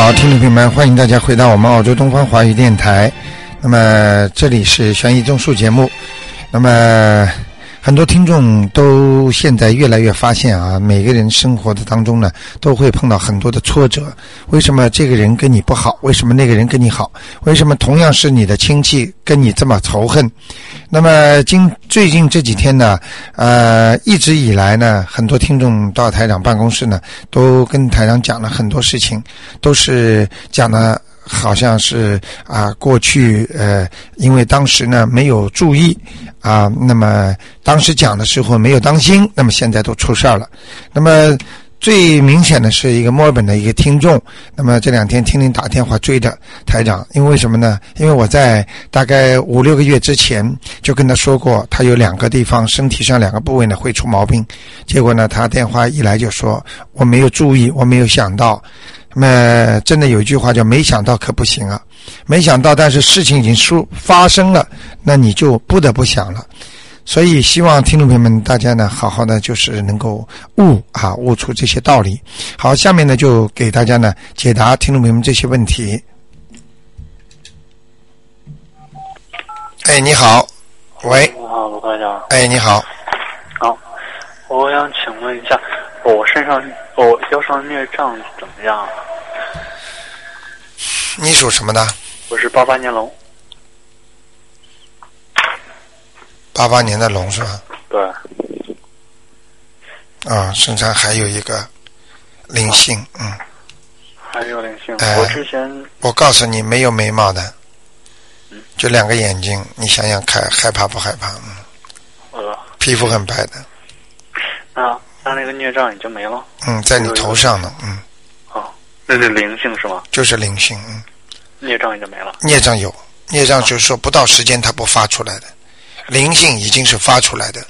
好，听众朋友们，欢迎大家回到我们澳洲东方华语电台。那么这里是悬疑综述节目。那么很多听众都现在越来越发现啊，每个人生活的当中呢，都会碰到很多的挫折。为什么这个人跟你不好？为什么那个人跟你好？为什么同样是你的亲戚跟你这么仇恨？那么最近这几天呢，一直以来呢，很多听众到台长办公室呢，都跟台长讲了很多事情，都是讲的好像是过去因为当时呢没有注意那么当时讲的时候没有当心，那么现在都出事了。那么最明显的是一个墨尔本的一个听众，那么这两天听您打电话追着台长，因为什么呢？因为我在大概5-6个月之前就跟他说过，他有2个地方身体上2个部位呢会出毛病，结果呢他电话一来就说我没有注意，我没有想到。那么真的有一句话叫没想到可不行啊，没想到但是事情已经发生了，那你就不得不想了。所以希望听众朋友们大家呢好好的就是能够悟出这些道理。好，下面呢就给大家呢解答听众朋友们这些问题。哎，你好。喂。 你好，卢科长。 哎，你好。 好，我想请问一下，我腰上孽障怎么样？ 你属什么的？ 我是88年龙。 88年的龙是吧？ 对。 身上还有一个灵性， 还有灵性。 我之前我告诉你，没有眉毛的，就2个眼睛，你想想看，害怕不害怕？皮肤很白的。 那个孽障已经没了。 在你头上呢。 那是灵性是吗？ 就是灵性。 孽障已经没了。 孽障有，孽障就是说不到时间它不发出来的，灵性已经是发出来的。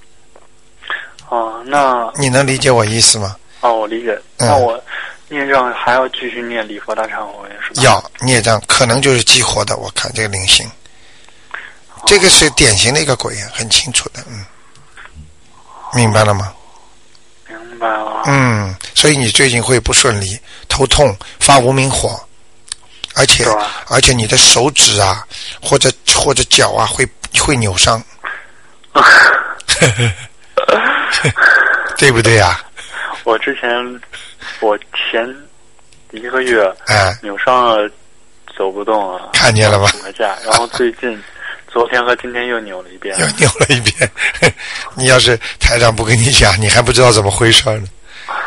那你能理解我意思吗？ 我理解。那我孽障还要继续念礼佛大忏悔是吧？ 要，孽障可能就是激活的，我看这个灵性，这个是典型的一个鬼，很清楚的。明白了吗？ 明白了。 所以你最近会不顺利，头痛，发无名火，而且你的手指或者脚会扭伤。对不对呀？ 我前1个月扭伤了，走不动了。 看见了吗？ 然后最近昨天和今天又扭了一遍。 又扭了一遍。你要是台长不跟你讲，你还不知道怎么回事呢。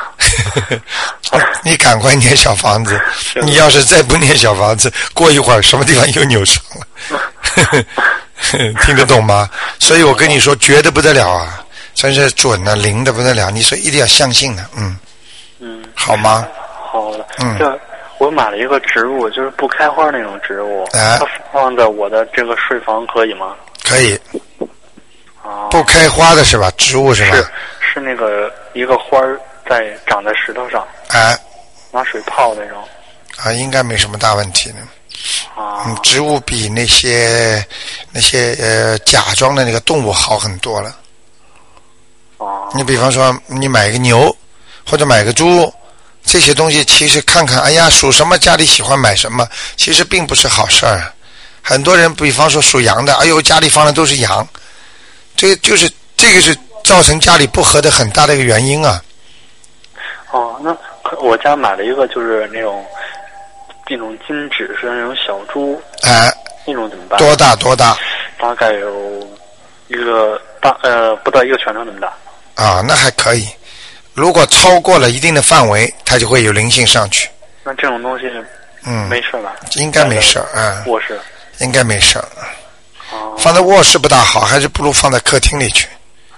你赶快念小房子，你要是再不念小房子，过一会儿什么地方又扭伤了。听得懂吗？所以我跟你说绝对不得了啊，真是准的，灵的不得了，你说一定要相信的。好吗？ 好的。我买了一个植物，就是不开花那种植物，它放在我的这个睡房可以吗？ 可以。不开花的是吧？植物是吧？ 是那个一个花长在石头上，拿水泡那种。 应该没什么大问题呢。植物比那些假装的那个动物好很多了。你比方说你买个牛或者买个猪，这些东西其实看看，哎呀属什么家里喜欢买什么，其实并不是好事儿。很多人比方说属羊的，哎呦家里放的都是羊，这个是造成家里不和的很大的一个原因啊。 那我家买了一个就是那种金纸是那种小猪，那种怎么办？ 多大？ 大概有不到1个拳头那么大。 那还可以。如果超过了一定的范围，它就会有灵性上去。 那这种东西没事吧？ 应该没事。 卧室应该没事。放在卧室不大好，还是不如放在客厅里去。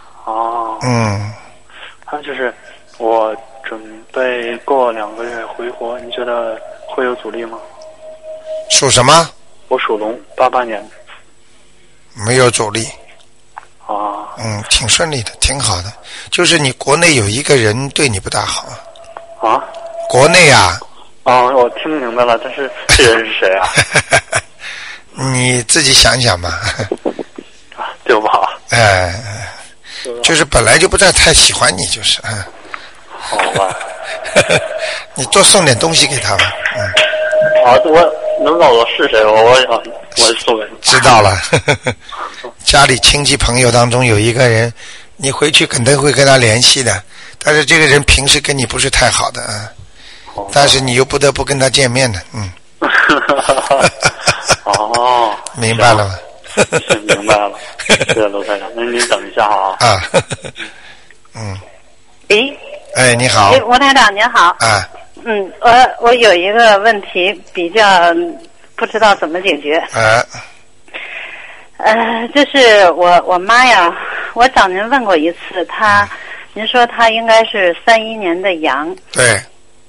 还有就是我准备过2个月回国，你觉得会有阻力吗？ 属什么？ 我属龙，88年。 没有阻力。挺顺利的，挺好的。就是你国内有一个人对你不大好。国内我听明白了，但是这人是谁啊？ 你自己想想吧。 对不好。 就是本来就不太喜欢你，就是。 好吧。 你多送点东西给他吧。 我能告诉我是谁？我说给你。 知道了。家里亲戚朋友当中有一个人，你回去肯定会跟他联系的，但是这个人平时跟你不是太好的啊，但是你又不得不跟他见面的， 哦， 明白了吗？ 是明白了。对，卢台长，那您等一下啊。 啊。哎，你好。 吴台长您好。 啊。 我有一个问题比较不知道怎么解决。就是我妈呀，我找您问过一次，您说她应该是31年的羊。 对。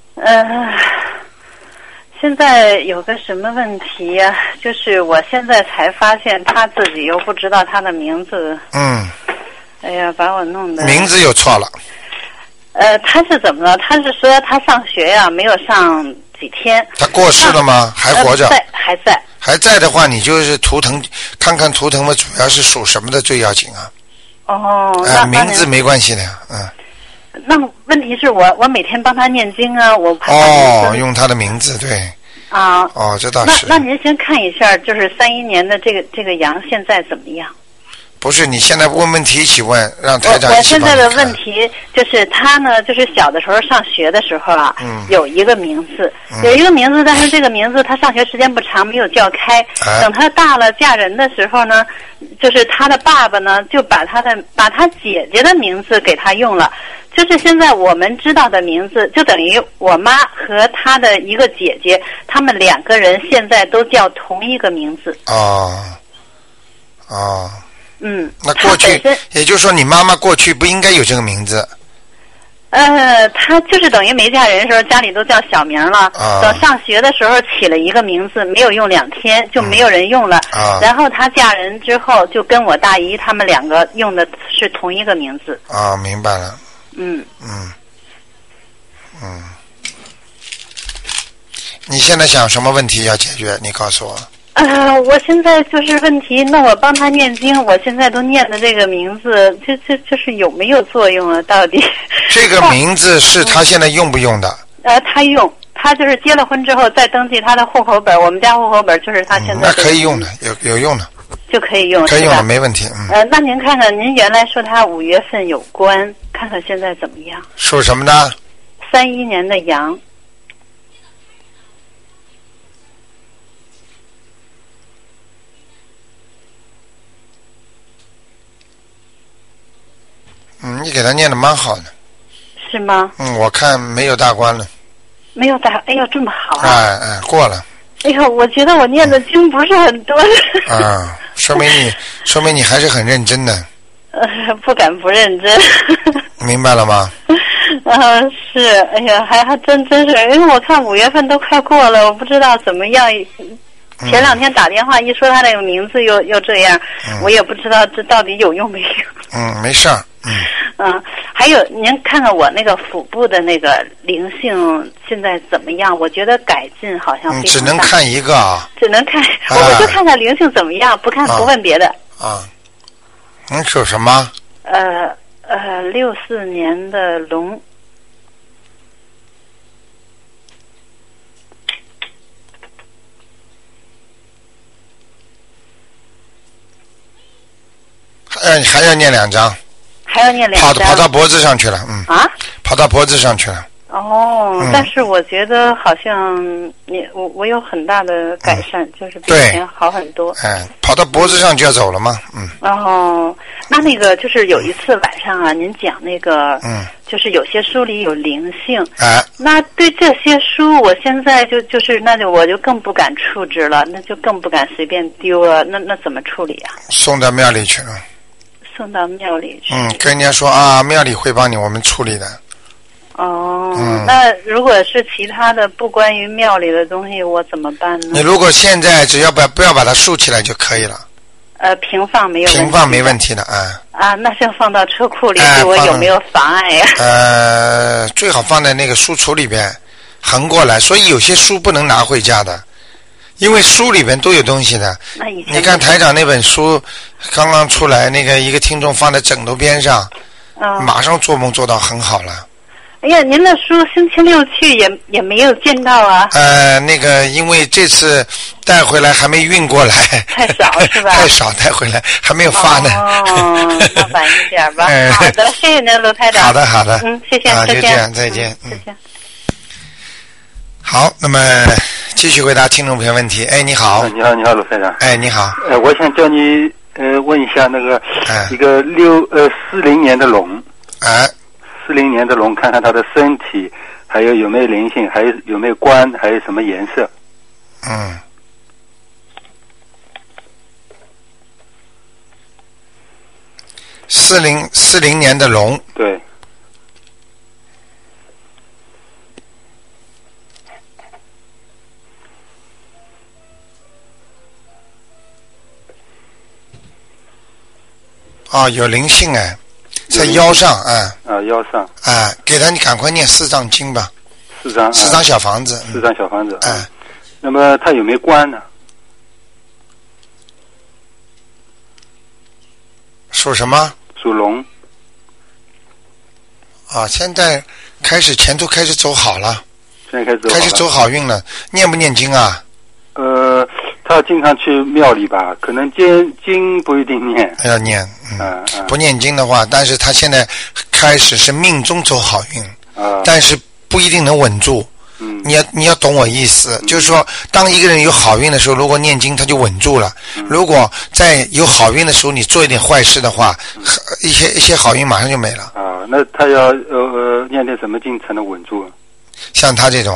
现在有个什么问题呀？就是我现在才发现她自己又不知道她的名字。哎呀，把我弄得名字又错了。 他是怎么了？他是说他上学呀，没有上几天。 他过世了吗？还活着？ 还在。 还在的话，你就是图腾，看看图腾嘛，主要是属什么的最要紧啊。名字没关系的呀。 那问题是我每天帮他念经啊，我怕用他的名字对。这倒是。 那您先看一下，就是31年的这个羊现在怎么样？ 不是，你现在问问题一起问，让台长一起帮你看。 我现在的问题就是他呢，就是小的时候上学的时候啊，有一个名字，但是这个名字他上学时间不长，没有叫开。等他大了嫁人的时候呢，就是他的爸爸呢就把他姐姐的名字给他用了，就是现在我们知道的名字，就等于我妈和他的一个姐姐，他们2个人现在都叫同一个名字。 那过去，也就是说你妈妈过去不应该有这个名字。 她就是等于没嫁人的时候家里都叫小名了，等上学的时候起了一个名字，没有用2天就没有人用了，然后她嫁人之后就跟我大姨他们2个用的是同一个名字。 明白了。你现在想什么问题要解决？你告诉我。 我现在就是问题，那我帮他念经，我现在都念的这个名字，就是有没有作用啊？到底？ 这个名字是他现在用不用的？ 他用，他就是结了婚之后再登记他的户口本，我们家户口本就是他现在。 那可以用的，有用的。 就可以用。 可以用的，没问题。 那您看看，您原来说他5月份有关，看看现在怎么样？ 属什么的 ？31年的羊。 你给他念的蛮好的。 是吗？ 我看没有大关了。 没有大，哎呦，这么好啊！ 过了。 哎呦，我觉得我念的经不是很多。 说明你还是很认真的。 不敢不认真。 明白了吗？ 是，哎呀，还真是，因为我看5月份都快过了，我不知道怎么样。前2天打电话一说他那个名字又这样，我也不知道这到底有用没用。 没事儿。 还有您看看我那个腹部的那个灵性现在怎么样？我觉得改进好像非常大。 只能看一个啊。 只能看，我就看看灵性怎么样，不问别的。 你属什么 ？64年的龙。 还要念2张。 还要念2张。 跑到脖子上去了。跑到脖子上去了。 但是我觉得好像我有很大的改善，就是比以前好很多。 跑到脖子上就要走了吗？ 那个就是有一次晚上啊，您讲那个，就是有些书里有灵性。那对这些书，我现在我就更不敢处置了，那就更不敢随便丢了。那怎么处理啊？ 送到庙里去了。 送到庙里去。 跟人家说庙里会帮我们处理的。 那如果是其他的不关于庙里的东西，我怎么办呢？ 你如果现在只要不要把它竖起来就可以了。 平放没有问题。 平放没问题的那是要放到车库里，对我有没有妨碍呀？ 最好放在那个书橱里边，横过来。所以有些书不能拿回家的，因为书里边都有东西的。你看台长那本书刚刚出来，那个一个听众放在枕头边上，马上做梦做到很好了。 哎呀，您的书星期六去也没有见到啊。 那个因为这次带回来还没运过来。 太少是吧？ 太少带回来，还没有发呢。 哦，那晚一点吧。好的，谢谢您，卢台长。 好的，好的。 谢谢， 就这样，再见。 再见。 好，那么继续回答听众朋友问题。哎，你好。 你好，卢台长。 哎，你好。 我想叫你问一下那个一个40年的龙。40年的龙，看看他的身体，还有没有灵性，还有没有冠，还有什么颜色。 40年的龙。 对。 有灵性哎，在腰上腰上给他你赶快念4张经吧。 4张小房子。 4张小房子。那么他有没有冠呢？ 属什么？ 属龙。 现在前途开始走好了。 现在开始走好运了。念不念经啊？ 他经常去庙里吧，可能经不一定念。 要念。不念经的话，但是他现在开始是命中走好运。但是不一定能稳住。你要懂我意思，就是说当一个人有好运的时候，如果念经他就稳住了。如果在有好运的时候你做一点坏事的话，一些好运马上就没了。 那他要念点什么经才能稳住？ 像他这种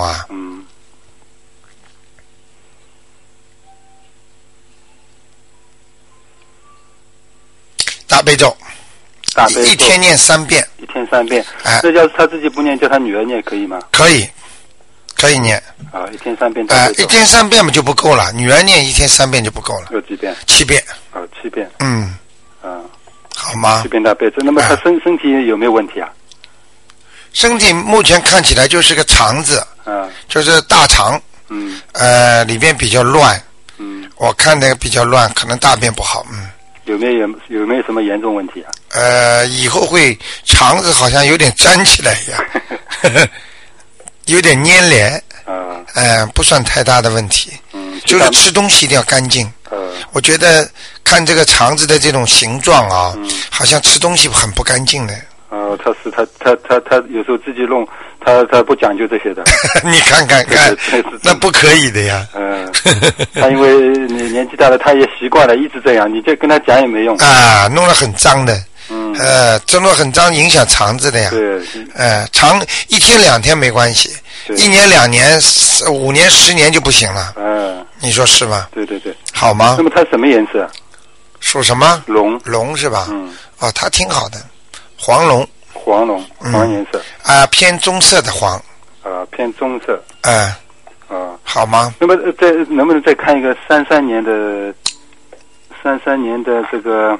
大悲咒一天念3遍。 一天3遍。那要是他自己不念，叫他女儿念可以吗？ 可以念。 一天3遍大悲咒。 一天3遍嘛就不够了，女儿念一天3遍就不够了。 有几遍 ？7遍。 7遍。 好吗 ？7遍大悲咒。那么他身体有没有问题啊？ 身体目前看起来就是个肠子。就是大肠。里边比较乱。我看那个比较乱，可能大便不好。 有没有什么严重问题啊？ 以后会肠子好像有点粘起来一样，有点粘连。不算太大的问题。就是吃东西一定要干净。我觉得看这个肠子的这种形状好像吃东西很不干净的。 他有时候自己弄，他不讲究这些的。 你看，那不可以的呀。 他因为年纪大了，他也习惯了，一直这样，你就跟他讲也没用。 弄得很脏的。弄得很脏，影响肠子的呀。 对。 肠1天2天没关系，1年2年5年10年就不行了。你说是吗？ 对。 好吗？ 那么他什么颜色？ 属什么？ 龙是吧？他挺好的，黄龙。 黄颜色。 偏棕色的黄。 偏棕色。 好吗？ 那么能不能再看一个33年的这个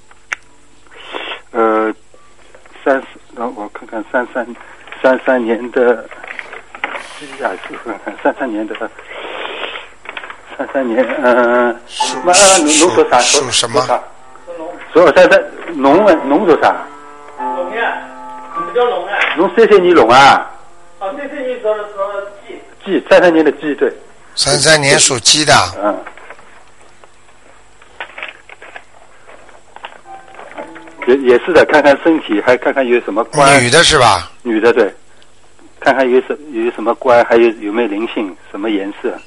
我看看33年的鸡是33年的33年龙属啥？ 属什么？ 属龙属啥？ 龙呀，什么叫龙啊？ 龙，谢谢你龙啊。 谢谢你说鸡 ，33年的鸡，对。 33年属鸡的。 也是的，看看身体，还看看有什么关。 女的是吧？ 女的，对。看看有什么关，还有没有灵性，什么颜色。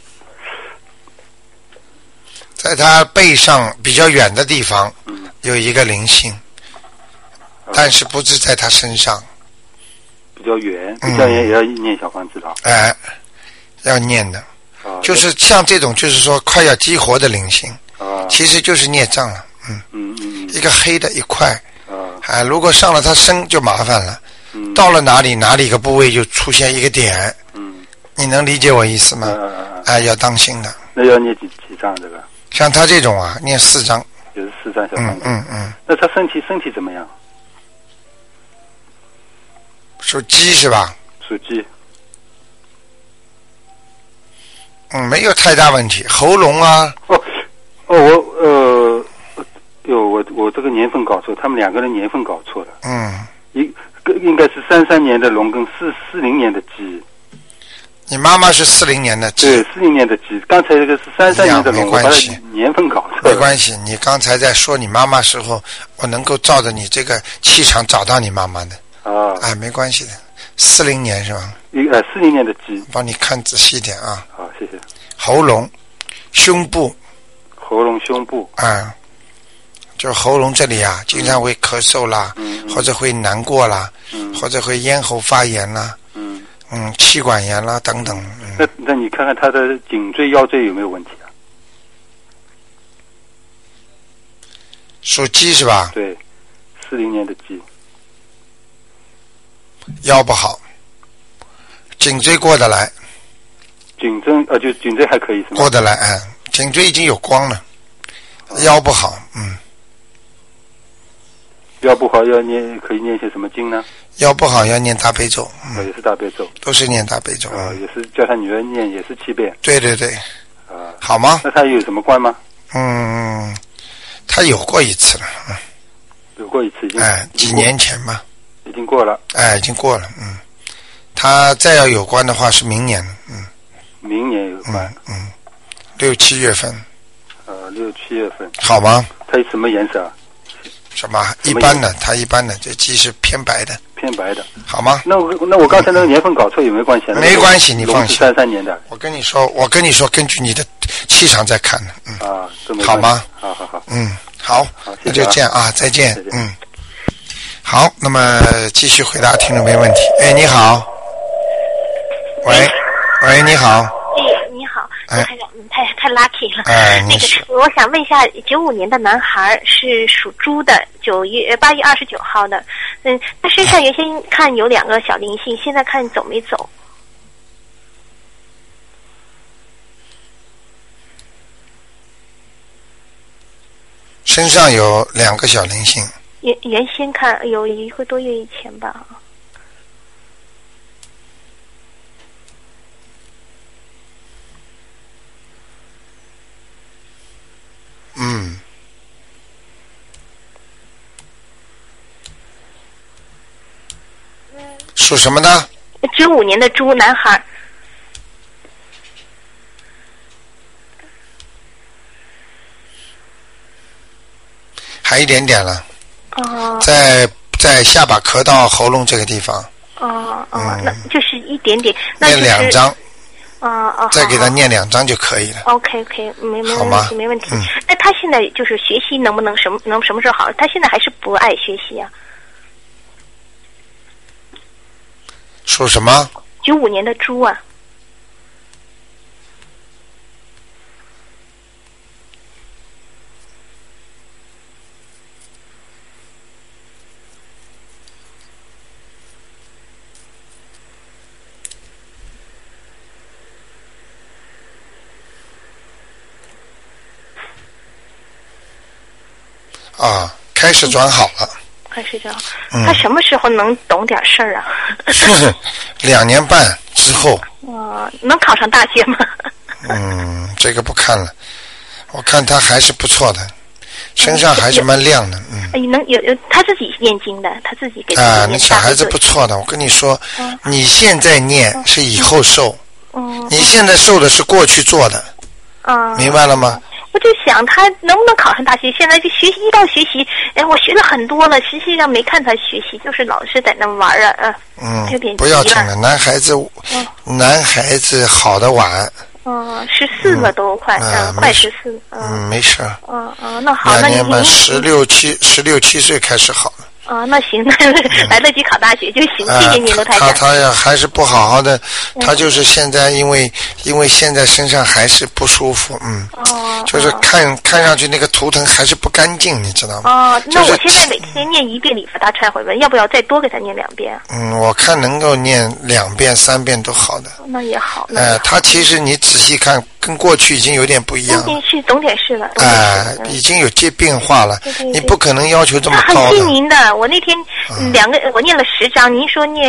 在他背上比较远的地方有一个灵性。但是不是在他身上。 比较远也要念小房子的。 要念的。就是像这种，就是说快要激活的灵性。其实就是孽障了。一个黑的一块。如果上了他身就麻烦了。到了哪里一个部位就出现一个点。你能理解我意思吗？要当心的。 那要念几张这个？ 像他这种念4张。 也是4张小房子。那他身体怎么样？ 属鸡是吧？ 属鸡。 没有太大问题。喉咙我这个年份搞错，他们2个人年份搞错了。 应该是33年的龙跟40年的鸡。 你妈妈是40年的鸡。 对，40年的鸡。刚才这个是33年的龙， 没关系， 年份搞错了。 没关系，你刚才在说你妈妈时候，我能够照着你这个气场找到你妈妈的。没关系的，40年是吧 ？40年的鸡。 帮你看仔细一点啊。 好，谢谢。 喉咙、胸部。 喉咙、胸部。 就喉咙这里啊，经常会咳嗽啦，或者会难过啦，或者会咽喉发炎啦，气管炎啦等等。 那你看看他的颈椎、腰椎有没有问题啊？ 属鸡是吧？ 对，40年的鸡。 腰不好，颈椎过得来。 就颈椎还可以是吗？ 过得来，颈椎已经有光了，腰不好， 腰不好可以念些什么经呢？ 腰不好要念大悲咒， 也是大悲咒， 都是念大悲咒也是叫他女儿念，也是7遍。 对，好吗？ 那他有什么关吗？ 他有过一次了， 有过一次已经， 几年前吧， 已经过了， 已经过了，他再要有关的话是明年， 明年有关 ，6、7月份 ，6、7月份， 好吗？ 它什么颜色啊？ 什么一般的？它一般的，这鸡是偏白的。 偏白的， 好吗？ 那我刚才那个年份搞错有没有关系？ 没关系，你放心。 33年的。 我跟你说，根据你的气场在看的，好吗？ 好。 好，那就这样啊，再见。好，那么继续回答听众朋友问题。你好。喂，你好。 你好，太 lucky 了。那个，我想问一下，95年的男孩是属猪的，8月29号的。他身上原先看有2个小灵性，现在看走没走？ 身上有2个小灵性。 原先看有1个多月以前吧。属什么的 ？95年的猪男孩。 还一点点了。在下巴壳到喉咙这个地方。 那就是一点点。 念2张。再给他好念2张就可以了。 OK， 没问题。那他现在就是学习能不能什么时候好？他现在还是不爱学习啊？ 属什么 ？95年的猪啊。 开始转好了。 开始转好。他什么时候能懂点事儿啊 ？2年半之后。 能考上大学吗？ 这个不看了，我看他还是不错的，身上还是蛮亮的。 有他自己念经的，他自己给自己念。 那小孩子不错的，我跟你说，你现在念是以后受，你现在受的是过去做的。明白了吗？ 我就想他能不能考上大学，现在就学习到学习，我学了很多了，实际上没看他学习，就是老是在那玩啊，有点不要紧了，男孩子好的晚。 14了都快14。 没事。 那好，那 2年半16、7岁开始好了。 那行，来得及考大学就行。谢谢你，罗台长。 他呀还是不好好的，他就是现在因为现在身上还是不舒服，就是看上去那个图腾还是不干净，你知道吗？ 那我现在每天念1遍礼佛大忏悔文，要不要再多给他念2遍？ 我看能够念2遍、3遍都好的。 那也好。 他其实你仔细看，跟过去已经有点不一样了。 是懂点事了。 已经有些变化了。对，你不可能要求这么高的。 很听您的，我那天我念了10章，您说念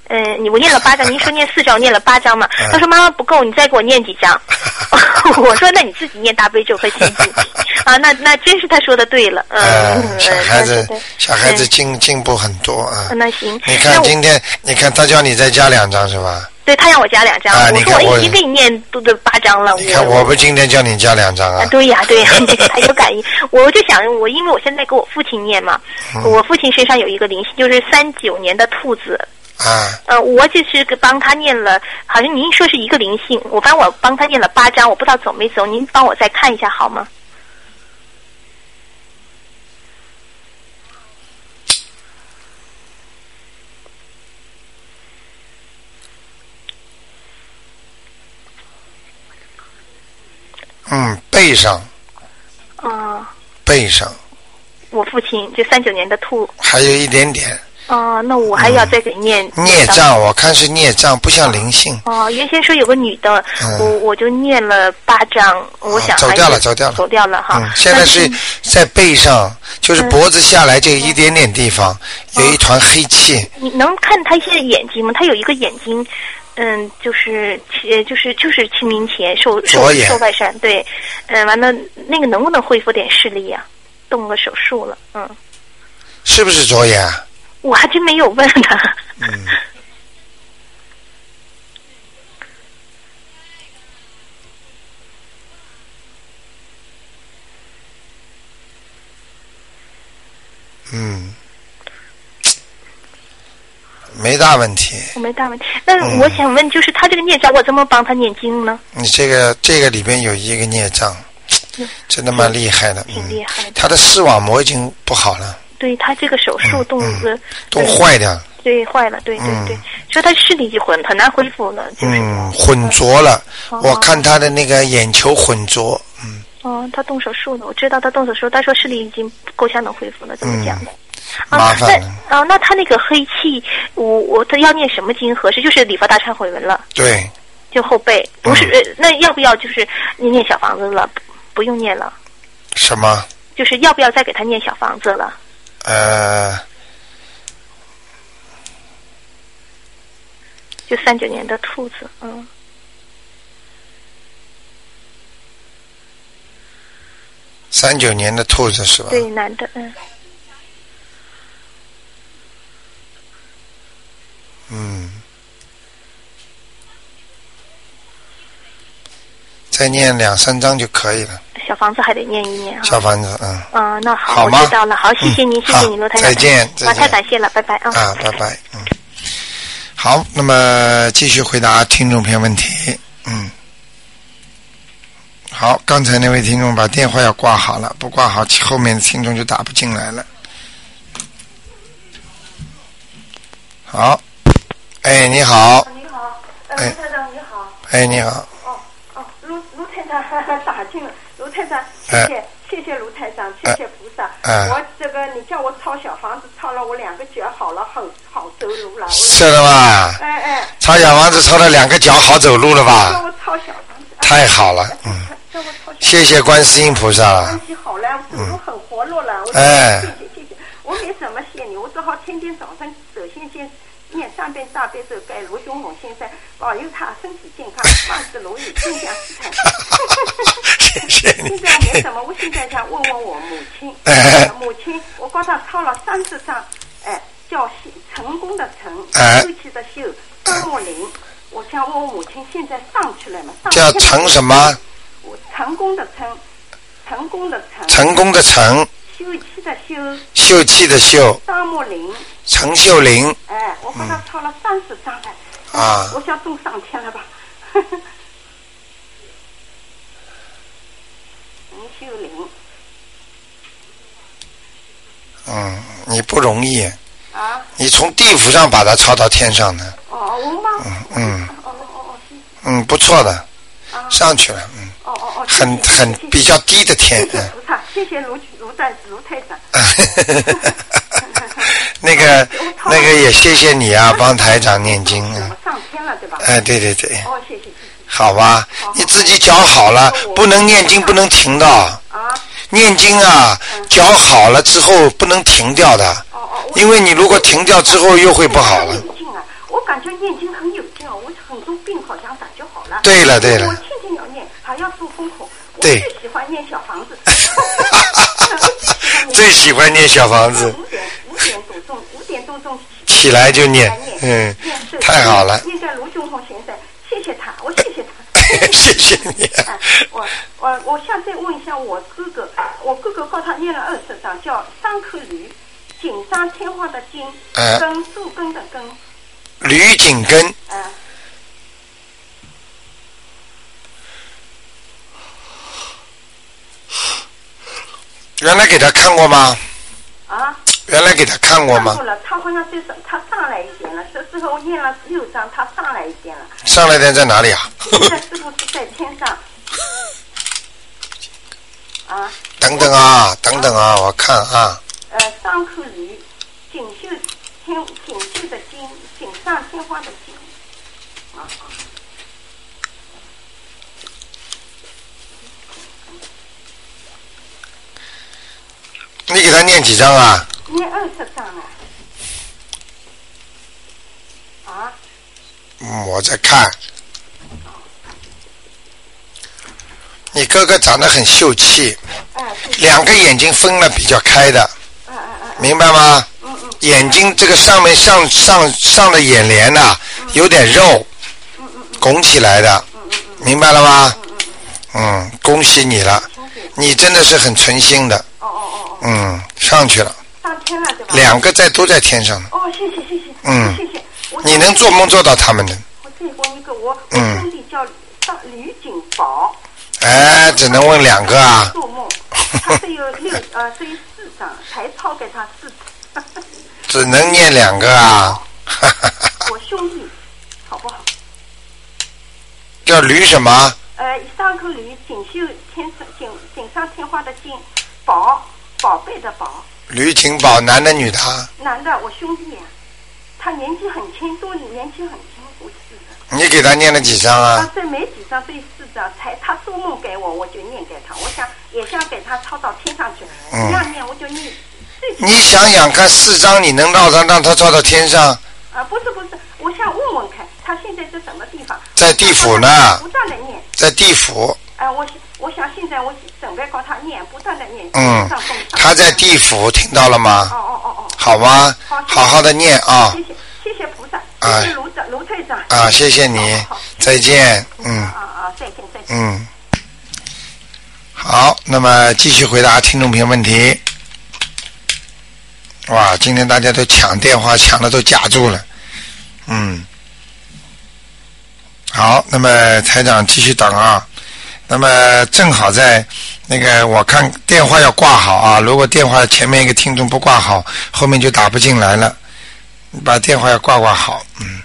我念了8张，您说念4张，我念了8张嘛。他说妈妈不够，你再给我念几张。我说那你自己念大悲咒和心经啊，那真是他说的对了。 小孩子进步很多啊。 那行。 你看今天，你看他叫你再加2张是吧？ 对，他让我加2张，我说我已经给你念都8张了。 你看我不今天叫你加2张啊？ 对呀，他有感应。我就想，因为我现在给我父亲念嘛，我父亲身上有一个灵性，就是39年的兔子。我就是帮他念了，好像您说是一个灵性，反正我帮他念了8张，我不知道走没走，您帮我再看一下好吗？ 背上。背上。 我父亲就39年的兔。 还有一点点。 那我还要再给念。 孽障，我看是孽障，不像灵性。 原先说有个女的，我就念了8张，我想走掉了哈。现在是在背上，就是脖子下来这一点点地方，有一团黑气。 你能看他现在眼睛吗？他有一个眼睛。就是清明前受外伤，对，完了那个能不能恢复点视力呀？动个手术了， 是不是左眼啊？ 我还真没有问他。 没大问题。 没大问题。那我想问，就是他这个孽障，我怎么帮他念经呢？ 你这个里边有一个孽障，真的蛮厉害的。 挺厉害的。 他的视网膜已经不好了。 对，他这个手术都坏掉了。 对，坏了，对，所以他视力就很难恢复了，就是。 混浊了。我看他的那个眼球混浊。 他动手术了，我知道他动手术，他说视力已经够呛能恢复了，这么讲的。 麻烦。 那他那个黑气，他要念什么经合适？就是礼佛大忏悔文了。对。就后背，不是那要不要就是念小房子了？不用念了。 什么？ 就是要不要再给他念小房子了？就39年的兔子 39年的兔子是吧？ 对，男的再念2-3章就可以了。 小房子还得念一念啊。 小房子， 那好，我知道了。好，谢谢您，谢谢您，罗台长。 再见。 太感谢了，拜拜啊。 拜拜。好，那么继续回答听众朋友问题。好，刚才那位听众把电话要挂好了，不挂好，后面的听众就打不进来了。好，你好。 你好，卢台长你好。 你好。 卢台长打进了，卢台长，谢谢卢台长，谢谢菩萨。我你叫我抄小房子，抄了我2个脚好了，好走路了。 是的吧？抄小房子抄了2个脚好走路了吧？ 叫我抄小房子。太好了，谢谢观世音菩萨。 关系好了，我走路很活络了。谢谢，我没什么谢你，我只好天天早上首先念3遍大悲咒给卢兄红先生，保佑他身体健康，万事如意，心想事成。 谢谢你。 现在没什么，我现在想问问我母亲。母亲，我帮她抄了30张，叫成功的成，休息的休，张木林。我想问我母亲现在上去了吗？ 叫成什么？ 成功的成，成功的成， 成功的成， 休气的休， 秀气的秀， 张木林， 陈秀玲。 我帮他抄了30张了。我想中上天了吧？陈秀玲。 你不容易。你从地府上把它抄到天上的。 我吗？不错的，上去了。很比较低的天。 谢谢菩萨，谢谢卢台长。 那个也谢谢你啊，帮台长念经。 上天了对吧？ 对。 谢谢。 好吧，你自己脚好了，不能念经不能停的。念经啊，脚好了之后不能停掉的。因为你如果停掉之后又会不好了。 我感觉念经很有劲哦，我很多病好像感觉好了。 对了。 我天天要念，还要做功课。 对。 我最喜欢念小房子。 最喜欢念小房子。 5点多钟起来就念，太好了。 那个卢俊宏先生，谢谢他，我谢谢他。 谢谢你。 我想再问一下我哥哥告他念了20章，叫三颗驴，锦上添花的锦，根树根的根。 驴颈根。原来给他看过吗？ 啊？ 原来给他看过吗？ 看过了，他好像就是他上来一点了，这时候念了6章，他上来一点了。 上来点在哪里啊？ 现在师傅是在天上。啊？ 等等啊，我看啊。 三颗驴，锦绣的锦，锦上添花的锦。 你给他念几张啊？ 念20章了。啊？ 我在看。你哥哥长得很秀气，两个眼睛分了比较开的，明白吗？眼睛这个上面上的眼帘呐，有点肉，拱起来的，明白了吗？恭喜你了，你真的是很存心的。上去了。 上天了对吧？ 两个都在天上呢。 谢谢。谢谢。 你能做梦做到他们的。 我再问一个，我兄弟叫吕景宝。 只能问2个啊。 做梦，他只有4张，才抄给他4张。 只能念2个啊。 我兄弟，好不好？ 叫吕什么 ？3颗驴，锦上添花的锦，宝贝的宝。 吕景宝，男的女的？ 男的，我兄弟呀。他年纪很轻，年纪很轻，54的。 你给他念了几张啊？ 这没几张，这4张，他做梦给我就念给他。我也想给他抄到天上去。这样念我就念。 你想想看，4张你能让他抄到天上？ 不是，我想问问看，他现在在什么地方？ 在地府呢。 不断的念。 在地府。 我想现在我准备告他念，不断的念。 他在地府，听到了吗？好吗？好好的念啊。 谢谢菩萨，谢谢卢队长。 谢谢你，再见。 再见。 好，那么继续回答听众朋友问题。哇，今天大家都抢电话，抢的都夹住了。好，那么台长继续等啊。那么正好在那个，我看电话要挂好啊，如果电话前面一个听众不挂好，后面就打不进来了。你把电话要挂好。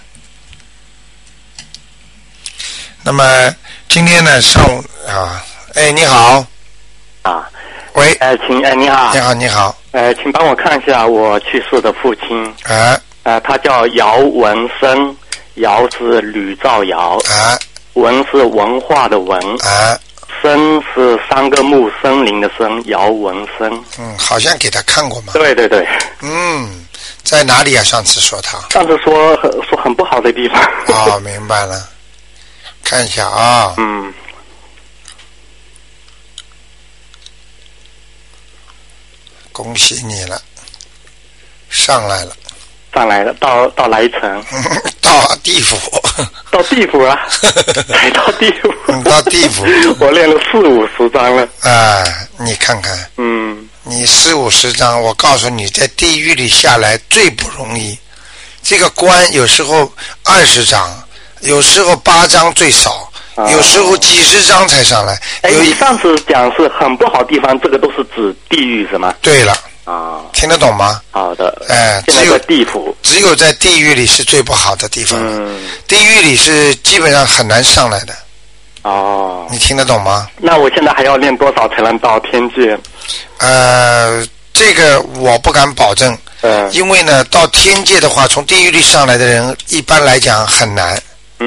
那么今天呢上午啊，你好。喂。 你好。 你好。 请帮我看一下我去世的父亲。他叫姚文生，姚是吕兆尧。文是文化的文。生是3个木森林的森，姚文生。 好像给他看过嘛。 对。 在哪里啊？上次说他。 上次说很不好的地方。 明白了。看一下啊。恭喜你了，上来了，到哪一层？到地府。 到地府啊？才到地府？ 到地府。 我练了40-50章了。 你看看。你40-50章，我告诉你，在地狱里下来最不容易。这个关有时候20章，有时候8章最少，有时候几十章才上来。 你上次讲是很不好地方，这个都是指地狱是吗？ 对了。听得懂吗？ 好的。 只有地府， 只有在地狱里是最不好的地方。地狱里是基本上很难上来的。你听得懂吗？ 那我现在还要练多少才能到天界？ 这个我不敢保证。因为呢，到天界的话，从地狱里上来的人，一般来讲很难。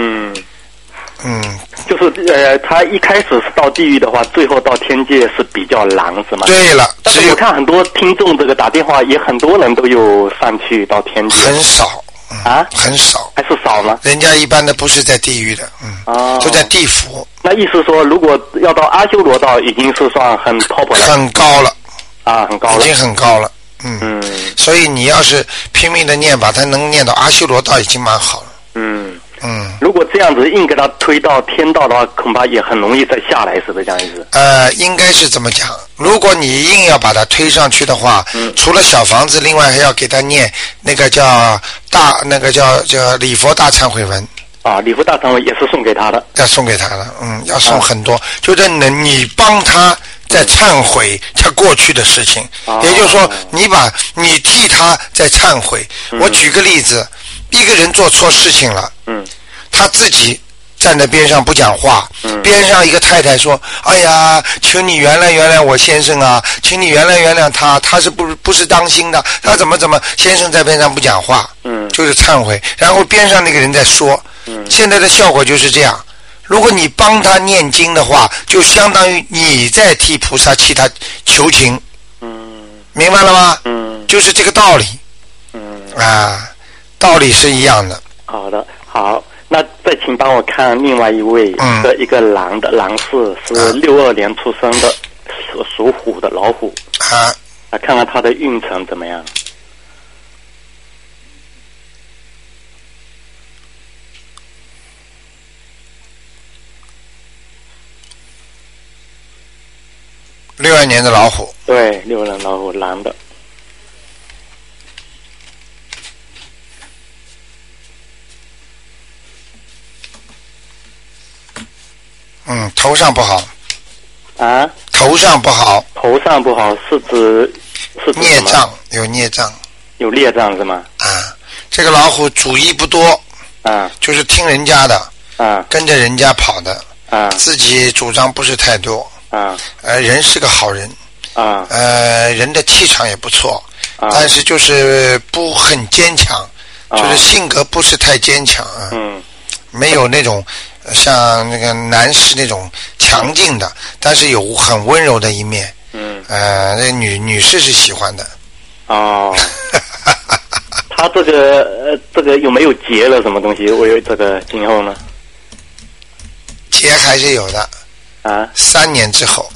就是他一开始是到地狱的话，最后到天界是比较难，是吗？ 对了， 但是我看很多听众这个打电话，也很多人都有上去到天界。 很少， 很少， 还是少吗？ 人家一般的不是在地狱的，都在地府。 那意思说，如果要到阿修罗道，已经是算很 top 了， 很高了很高了， 已经很高了。所以你要是拼命的念，把它能念到阿修罗道，已经蛮好了。 如果这样子硬给他推到天道的话，恐怕也很容易再下来，是不是这样意思？ 应该是这么讲。如果你硬要把它推上去的话，除了小房子，另外还要给他念那个叫礼佛大忏悔文。 礼佛大忏悔也是送给他的。 要送给他的，要送很多，就是你帮他在忏悔他过去的事情，也就是说，你替他在忏悔。我举个例子。一个人做错事情了，他自己站在边上不讲话，边上一个太太说：“哎呀，请你原谅我先生啊，请你原谅他是不是当心的，他怎么，先生在边上不讲话，就是忏悔，然后边上那个人在说，现在的效果就是这样。如果你帮他念经的话，就相当于你在替菩萨替他求情，明白了吗？就是这个道理，道理是一样的。 好的，好，那再请帮我看另外一位，一个狼士，是62年出生的，属虎的老虎。来看看他的运程怎么样。 62年的老虎。 对，62年老虎，狼的。 头上不好。头上不好。 头上不好是指孽障，有孽障。 有孽障是吗？ 这个老虎主意不多。就是听人家的。跟着人家跑的。自己主张不是太多。人是个好人。人的气场也不错。但是就是不很坚强。就是性格不是太坚强。没有那种像那个男士那种强劲的，但是有很温柔的一面。那女士是喜欢的。 他这个有没有结了什么东西？我有这个今后呢？ 结还是有的。3年之后。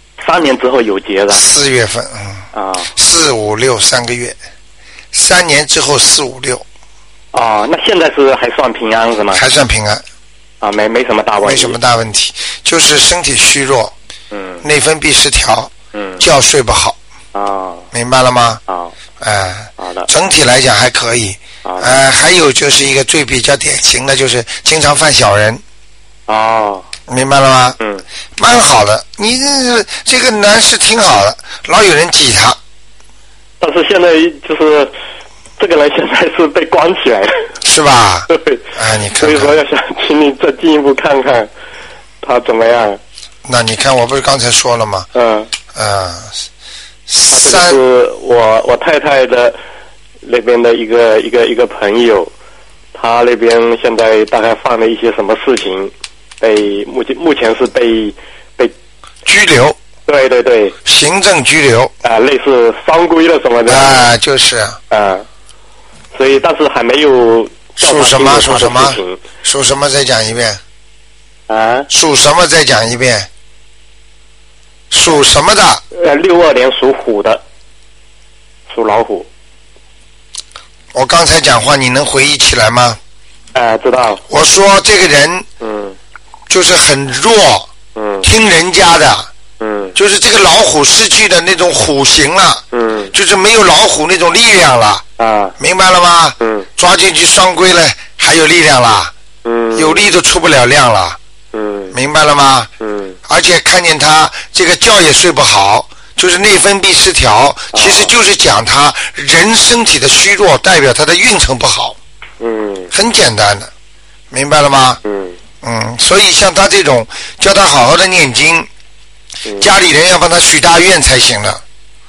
3年之后有结的。 4月份。4、5、6 3个月。3年之后4、5、6。 那现在是还算平安是吗？ 还算平安。 没什么大问题。 没什么大问题，就是身体虚弱。内分泌失调。觉睡不好。明白了吗？ 好的。 整体来讲还可以。还有就是一个最比较典型的就是经常犯小人。明白了吗？蛮好的，你这个男士挺好的，老有人挤他。 但是现在就是这个人现在是被关起来了， 是吧？ 对。 你看看。 所以说要想请你再进一步看看他怎么样。 那你看我不是刚才说了吗？ 他这个是我太太的那边的一个朋友，他那边现在大概犯了一些什么事情，目前是被拘留。 对， 行政拘留。 类似双规了什么的。 就是。 所以但是还没有。 属什么？属什么？再讲一遍。属什么？再讲一遍。属什么的 ？62年属虎的，属老虎。 我刚才讲话你能回忆起来吗？ 知道。 我说这个人就是很弱，听人家的，就是这个老虎失去的那种虎形了，就是没有老虎那种力量了，明白了吗？抓进去双规了还有力量了，有力都出不了量了，明白了吗？而且看见他这个觉也睡不好，就是内分泌失调，其实就是讲他人身体的虚弱代表他的运程不好，很简单的，明白了吗？所以像他这种叫他好好的念经，家里人要帮他许大愿才行的。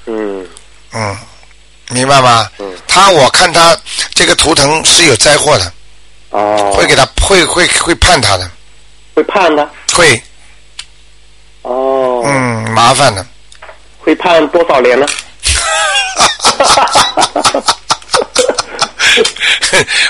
明白吗？我看他这个图腾是有灾祸的。会给他会判他的。 会判的？ 会。麻烦的。 会判多少年呢？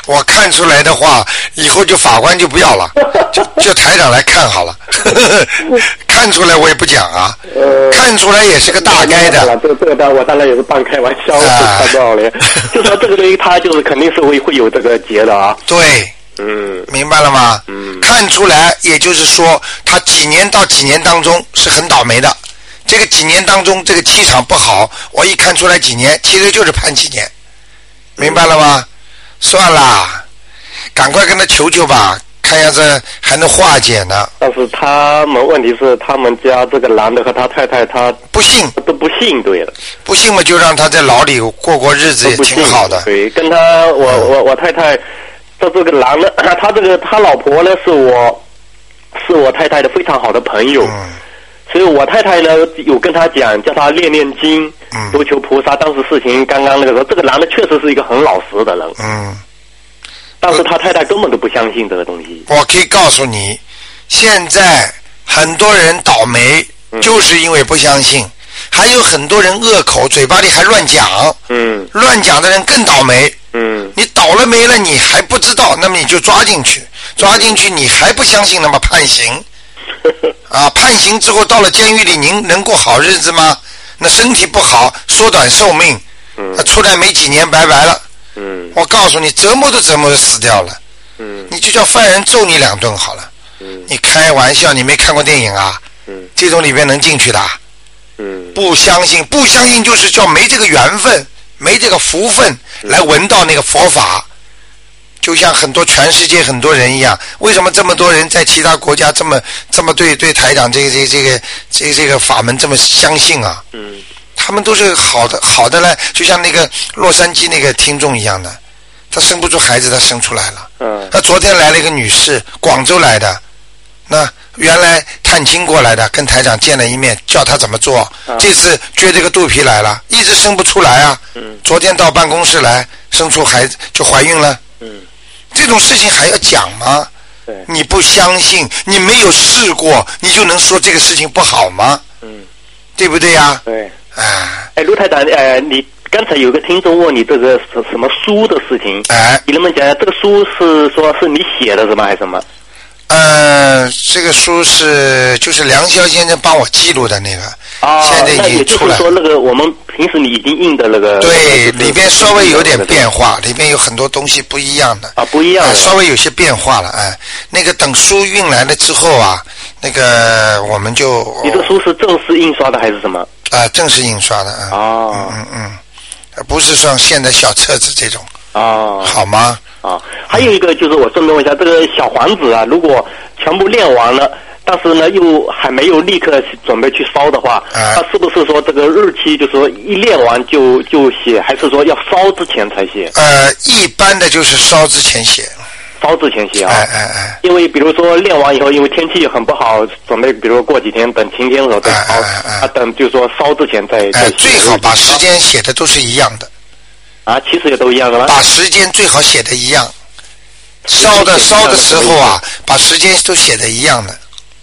我看出来的话，以后就法官就不要了，就台长来看好了。看出来我也不讲啊，看出来也是个大概的。 这个我当然也是半开玩笑，看到了。就说这个东西，他就是肯定是会有这个结的啊。 对，明白了吗？看出来，也就是说，他几年到几年当中是很倒霉的。这个几年当中，这个气场不好，我一看出来几年，其实就是判几年，明白了吗？算啦，赶快跟他求求吧。看样子还能化解呢。 但是他们问题是，他们家这个男的和他太太，他不信， 都不信，对了。 不信嘛，就让他在牢里过日子也挺好的。 对，跟他我太太这个男的，他老婆呢是我太太的非常好的朋友。所以我太太呢有跟他讲，叫他念念经，多求菩萨。当时事情刚刚那个时候，这个男的确实是一个很老实的人。但是他太太根本都不相信这个东西。 我可以告诉你，现在很多人倒霉，就是因为不相信。还有很多人恶口，嘴巴里还乱讲。乱讲的人更倒霉。你倒了霉了，你还不知道，那么你就抓进去，你还不相信，那么判刑。判刑之后到了监狱里，您能过好日子吗？那身体不好，缩短寿命，出来没几年拜拜了。我告诉你，折磨都死掉了。你就叫犯人揍你2顿好了。你开玩笑，你没看过电影啊？这种里边能进去的？不相信就是叫没这个缘分，没这个福分来闻到那个佛法。就像全世界很多人一样，为什么这么多人在其他国家这么对台长这个法门这么相信啊？他们都是好的呢，就像那个洛杉矶那个听众一样的，他生不出孩子，他生出来了。他昨天来了一个女士，广州来的，那原来探亲过来的，跟台长见了一面，教他怎么做。这次撅这个肚皮来了，一直生不出来啊。昨天到办公室来，生出孩子就怀孕了。这种事情还要讲吗？你不相信，你没有试过，你就能说这个事情不好吗？对不对呀？ 对。卢台长，你刚才有个听众问你这个什么书的事情，你能不能讲这个书是说是你写的是吗，还是什么？ 这个书就是梁霄先生帮我记录的那个，现在已经出来了。 那也就是说，那个我们平时你已经印的那个， 对，里边稍微有点变化，里边有很多东西不一样的。 不一样的， 稍微有些变化了。那个等书运来了之后啊，那个我们就。 你的书是正式印刷的还是什么？ 正式印刷的。不是像现在小册子这种。好吗？ 还有一个就是我顺便问一下，这个小房子啊，如果全部练完了，但是呢又还没有立刻准备去烧的话，那是不是说这个日期就是说一练完就写，还是说要烧之前才写？ 一般的就是烧之前写。 烧之前写啊。因为比如说练完以后，因为天气很不好，准备比如说过几天等晴天的时候再烧，等就是说烧之前再写。 最好把时间写的都是一样的。 其实也都一样的吗？ 把时间最好写的一样，烧的时候啊，把时间都写的一样的，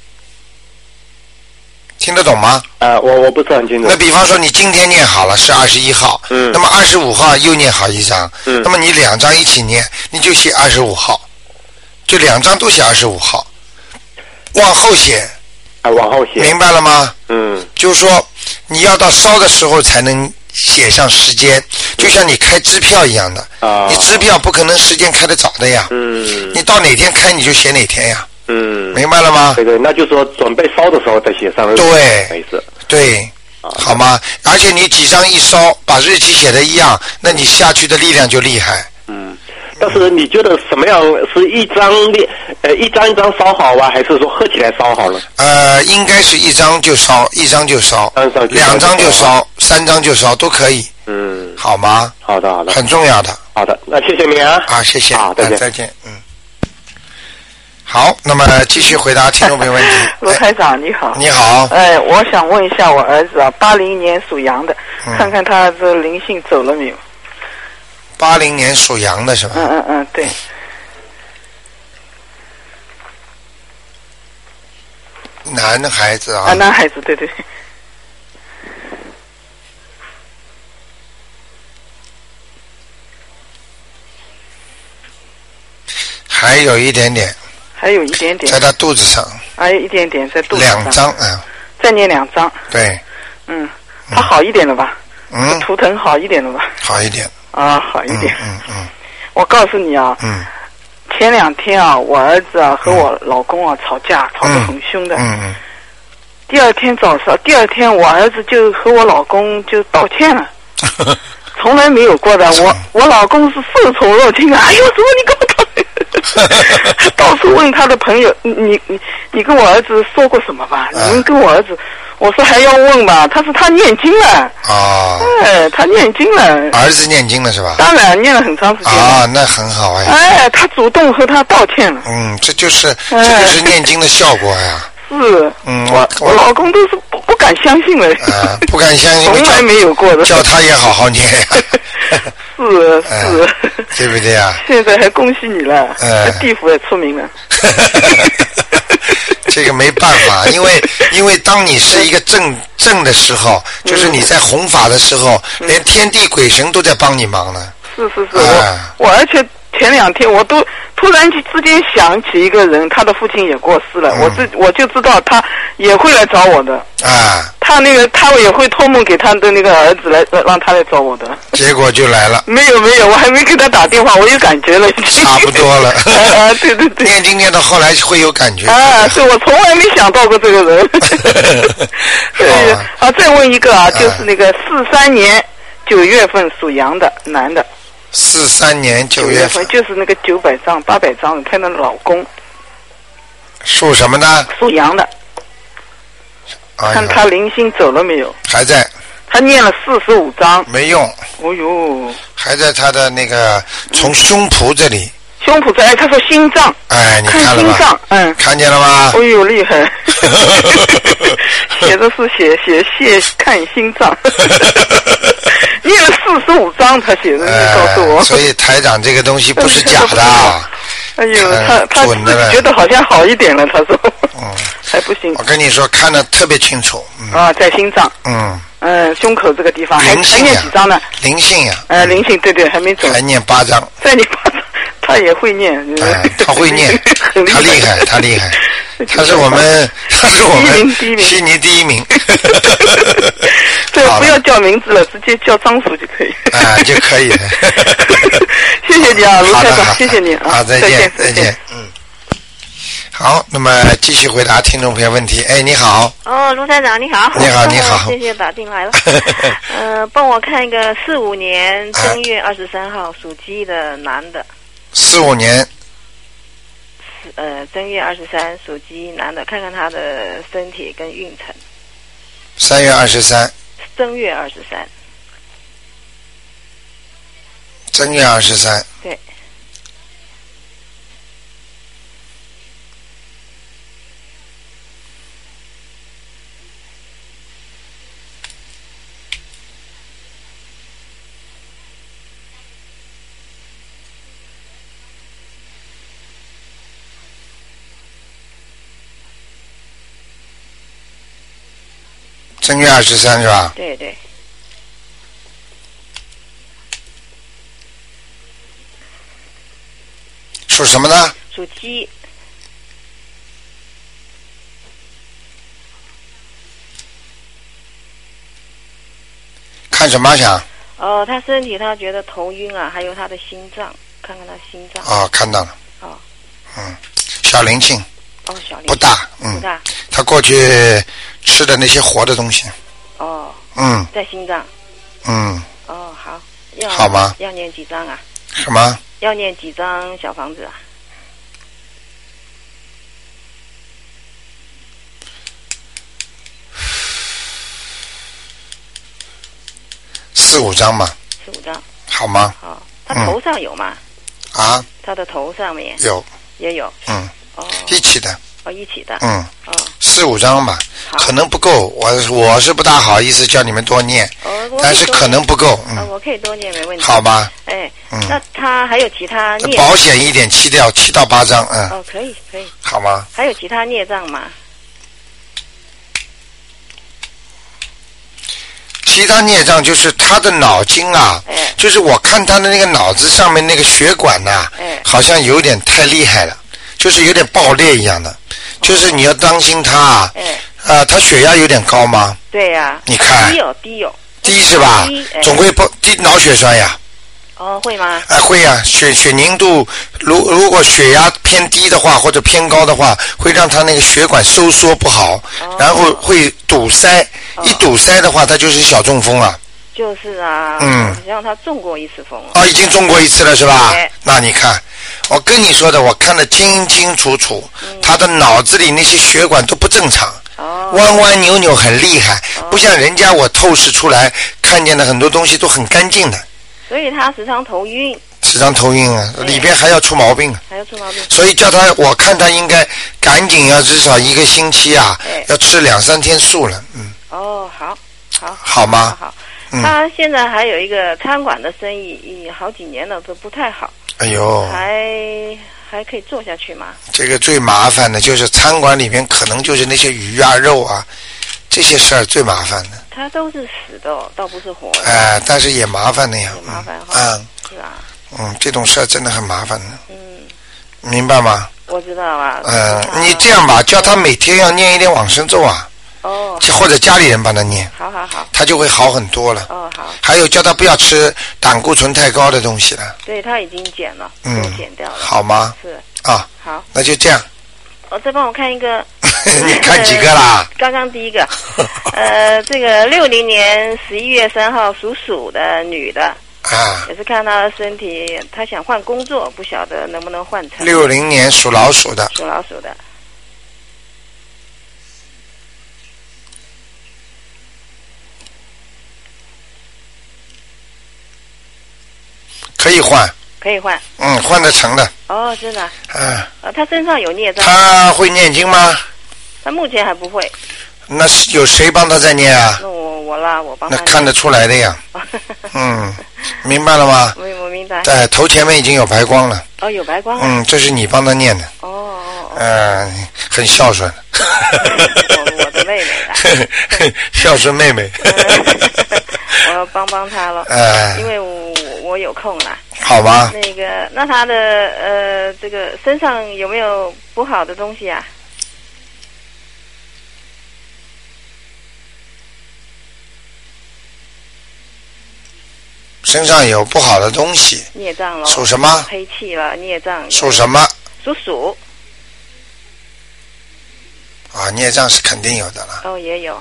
听得懂吗？ 我不是很清楚。 那比方说你今天念好了是21号，那么25号又念好一张，那么你2张一起念，你就写25号，就2张都写25号，往后写。 往后写。 明白了吗？就是说你要到烧的时候才能写上时间，就像你开支票一样的。你支票不可能时间开得早的呀。你到哪天开你就写哪天呀。明白了吗？ 对，那就是说准备烧的时候再写上。 对，对，好吗？而且你几张一烧，把日期写的一样，那你下去的力量就厉害。 但是你觉得什么样是一张一张烧好啊，还是说合起来烧好了？ 应该是1张就烧，2张就烧，3张就烧都可以。好吗？ 好的， 很重要的。 好的，那谢谢你啊。 谢谢。再见。 好，那么继续回答听众朋友问题。 罗台长你好。 你好。 我想问一下我儿子啊，80年属羊的，看看他这灵性走了没有 ？80年属羊的是吧？ 对。 男孩子啊。 男孩子，对。 还有一点点。 还有一点点。 在他肚子上。 还有一点点在肚子上。 2张啊。 再念2张。 对。 他好一点了吧？ 嗯。 图腾好一点了吧？ 好一点。 啊，好一点。我告诉你啊。前2天啊，我儿子啊和我老公啊吵架，吵得很凶的。第二天我儿子就和我老公就道歉了，从来没有过的。我老公是受宠若惊啊！哎呦，怎么你跟我道歉？到处问他的朋友，你跟我儿子说过什么吧？你们跟我儿子，我说还要问吧？他说他念经了。他念经了。 儿子念经了是吧？ 当然念了很长时间。 那很好哎。 他主动和他道歉了。 这就是念经的效果呀。 是。我老公都是不敢相信了。 不敢相信。 从来没有过的。 叫他也好好念呀。 是。 对不对呀？ 现在还恭喜你了。地府也出名了。 这个没办法，因为当你是一个正的时候，就是你在弘法的时候，连天地鬼神都在帮你忙呢。 是。我而且前2天我都突然之间想起一个人，他的父亲也过世了，我就知道他也会来找我的。他也会托梦给他的那个儿子来让他来找我的。结果就来了。 没有，我还没给他打电话，我有感觉了。 差不多了。 对。 念经念到后来会有感觉。 对，我从来没想到过这个人。对。再问一个就是那个43年9月份属羊的男的。 43年9月份， 就是那个900张、800张，他的老公。 属什么呢？ 属羊的。看他灵性走了没有？ 还在。 他念了45章。 没用。 哦呦。 还在他的那个从胸脯这里。 胸脯在，他说心脏。 你看了吗？ 心脏， 看见了吗？ 哦呦，厉害！写的是写看心脏。念了45章，他写的，你告诉我。 所以台长这个东西不是假的。 哎呦，他自己觉得好像好一点了，他说。还不行。 我跟你说，看得特别清楚。 在心脏。胸口这个地方。还念几张呢？ 灵性呀。 灵性，对，还没走。 还念8章。 再念8章，他也会念。 他会念，他厉害，他是我们悉尼第一名。 对，不要叫名字了，直接叫张叔就可以。 就可以。 谢谢你啊，卢台长，谢谢你啊。 好，再见。好，那么继续回答听众朋友问题。你好。 卢台长你好。 你好。 谢谢打进来了。帮我看一个45年正月23号属鸡的男的。 45年。 正月23属鸡男的，看看他的身体跟运程。 3月23。 正月23。 正月23。 对。 正月23是吧？ 对。 属什么呢？ 属鸡。 看什么想？ 他身体他觉得头晕啊，还有他的心脏，看看他心脏。 看到了。小灵性。 小灵性。 不大。 不大。 他过去吃的那些活的东西。 在心脏。好。 好吗？ 要念几张啊？ 什么？ 要念几张小房子啊 ？4、5张嘛。 4、5张。 好吗？ 好。他头上有吗？他的头上面有。 也有。 一起的。 一起的。 4、5张吧，可能不够。我是不大好意思叫你们多念，但是可能不够。 我可以多念，没问题。 好吧。 那他还有其他孽？ 保险一点，7到8张。 可以。 好吗？ 还有其他孽障吗？ 其他孽障就是他的脑筋啊，就是我看他的那个脑子上面那个血管呐，好像有点太厉害了，就是有点爆裂一样的，就是你要当心他啊。他血压有点高吗？ 对呀。 你看。低是吧？总会低脑血栓呀。 哦，会吗？ 会呀，血凝度如果血压偏低的话或者偏高的话，会让他那个血管收缩不好，然后会堵塞。一堵塞的话，他就是小中风了。 就是啊。好像他中过一次风。 已经中过一次了是吧？那你看，我跟你说的，我看得清清楚楚，他的脑子里那些血管都不正常。弯弯扭扭很厉害，不像人家我透视出来看见的很多东西都很干净的。 所以他时常头晕。 时常头晕啊，里边还要出毛病。 还要出毛病。 所以叫他，我看他应该赶紧要至少1个星期啊，要吃2-3天素了。 好吗？ 好。他现在还有一个餐馆的生意，好几年了都不太好。 哎呦。 还可以做下去吗？ 这个最麻烦的就是餐馆里面可能就是那些鱼啊肉啊这些事儿最麻烦的。 它都是死的，倒不是活的。 但是也麻烦的呀。 也麻烦哈。是吧？ 这种事儿真的很麻烦的。明白吗？ 我知道啊。 你这样吧，叫他每天要念一点往生咒啊。或者家里人帮他念。 好。 他就会好很多了。 好。 还有叫他不要吃胆固醇太高的东西了。 对，他已经减了。减掉了。 好吗？ 是。 好。那就这样。 再帮我看一个。 你看几个啦？ 刚刚第一个。这个60年11月3号属鼠的女的。也是看她的身体，她想换工作，不晓得能不能换成。 60年属老鼠的。 属老鼠的。 可以换。换得成的。 真的。他身上有孽障。 他会念经吗？ 他目前还不会。 那是有谁帮他在念啊？ 那我啦，我帮他。 那看得出来的呀。明白了吗？ 我明白。 对，头前面已经有白光了。 有白光。 这是你帮他念的。很孝顺。 我的妹妹。 孝顺妹妹。 我要帮他了。因为我有空了。 好吧。 那他的这个身上有没有不好的东西啊？ 身上有不好的东西。 孽障了。 属什么？ 黑气了，孽障。 属什么？ 属鼠。 孽障是肯定有的了。 也有。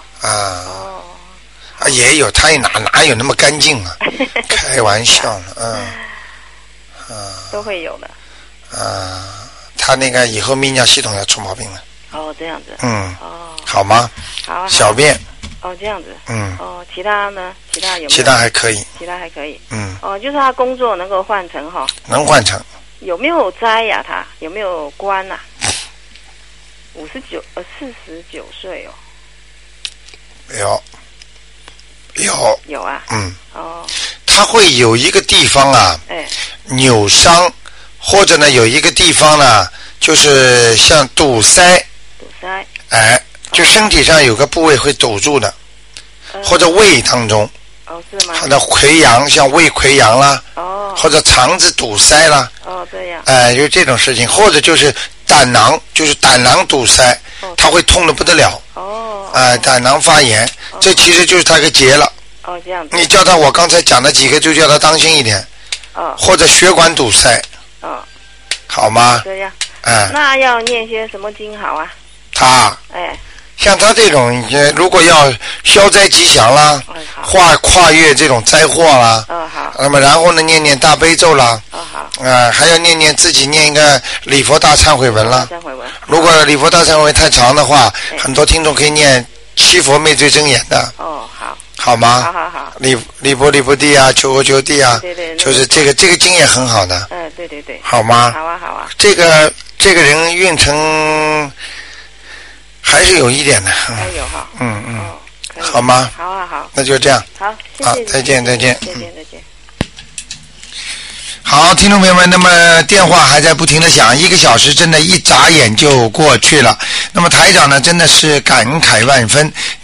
也有，他哪有那么干净啊？开玩笑呢。 都会有的。 他那个以后泌尿系统要出毛病了。 这样子。 好吗？ 好。 小便。 这样子。其他呢？其他有没有？ 其他还可以。 就是他工作能够换成哈。 能换成。 有没有灾呀？他有没有官啊？49岁有啊。他会有一个地方啊，扭伤，或者呢有一个地方呢，就是像堵塞。就身体上有个部位会堵住的，或者胃当中。 是吗？ 他的溃疡，像胃溃疡啦。或者肠子堵塞啦。 这样。 就这种事情，或者就是胆囊堵塞，他会痛得不得了。胆囊发炎，这其实就是他个结了。 这样子。 你叫他，我刚才讲的几个就叫他当心一点。或者血管堵塞。好吗？ 这样。那要念些什么经好啊？ 他。像他这种，如果要消灾吉祥啦，跨越这种灾祸啦，那么然后呢，念大悲咒啦，还要自己念一个礼佛大忏悔文啦。如果礼佛大忏悔文太长的话，很多听众可以念七佛灭罪真言的。好吗？ 好。 礼波地啊，求佛求地啊，就是这个经也很好的。 对。 好吗？ 好啊。 这个人运程还是有一点的。 还有哈。 好吗？ 好。 那就这样。 好，谢谢。 再见。 再见。 好，听众朋友们，那么电话还在不停的响，1个小时真的一眨眼就过去了。那么台长呢，真的是感慨万分。那么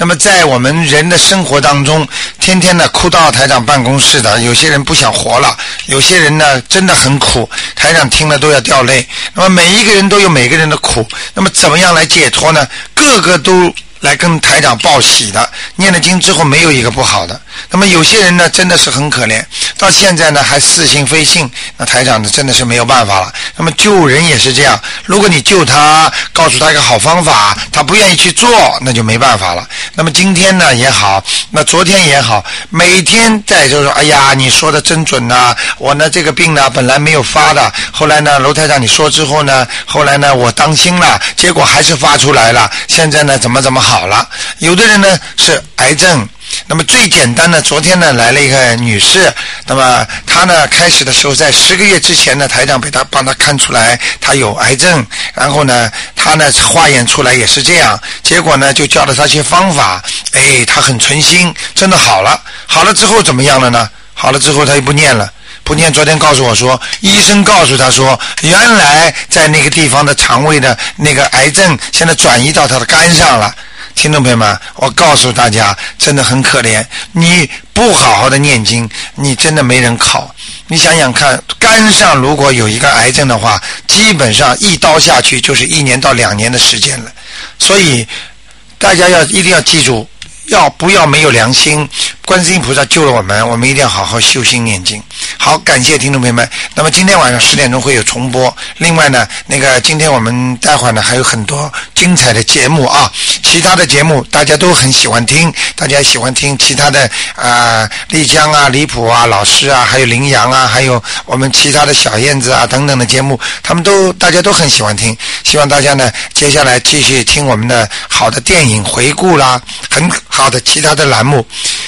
那么在我们人的生活当中，天天呢哭到台长办公室的，有些人不想活了，有些人呢真的很苦，台长听了都要掉泪。那么每一个人都有每个人的苦，那么怎么样来解脱呢？个个都来跟台长报喜的，念了经之后没有一个不好的。那么有些人呢真的是很可怜，到现在呢还似信非信，那台长呢真的是没有办法了。那么救人也是这样，如果你救他，告诉他一个好方法，他不愿意去做，那就没办法了。那么今天呢也好，那昨天也好，每天在就说哎呀你说的真准啊，我呢这个病呢本来没有发的，后来呢楼台长你说之后呢，后来呢我当心了，结果还是发出来了，现在呢怎么好了。有的人呢是癌症，那么最简单的，昨天呢来了一个女士，那么她呢开始的时候在10个月之前呢，台长帮她看出来她有癌症，然后呢她呢化验出来也是这样，结果呢就教了她一些方法，她很存心，真的好了之后怎么样了呢？好了之后她又不念了。昨天告诉我说，医生告诉他说，原来在那个地方的肠胃的那个癌症现在转移到他的肝上了。听众朋友们，我告诉大家真的很可怜，你不好好的念经，你真的没人考。你想想看，肝上如果有一个癌症的话，基本上一刀下去就是1年到2年的时间了。所以大家一定要记住，不要没有良心，观世音菩萨救了我们一定要好好修心念经。好，感谢听众朋友们。那么今天晚上10点钟会有重播。另外呢，今天我们待会儿呢还有很多精彩的节目啊，其他的节目大家都很喜欢听，大家喜欢听其他的丽江啊、离谱啊、老师啊，还有羚羊啊，还有我们其他的小燕子啊等等的节目，大家都很喜欢听。希望大家呢接下来继续听我们的好的电影回顾啦，很好的其他的栏目。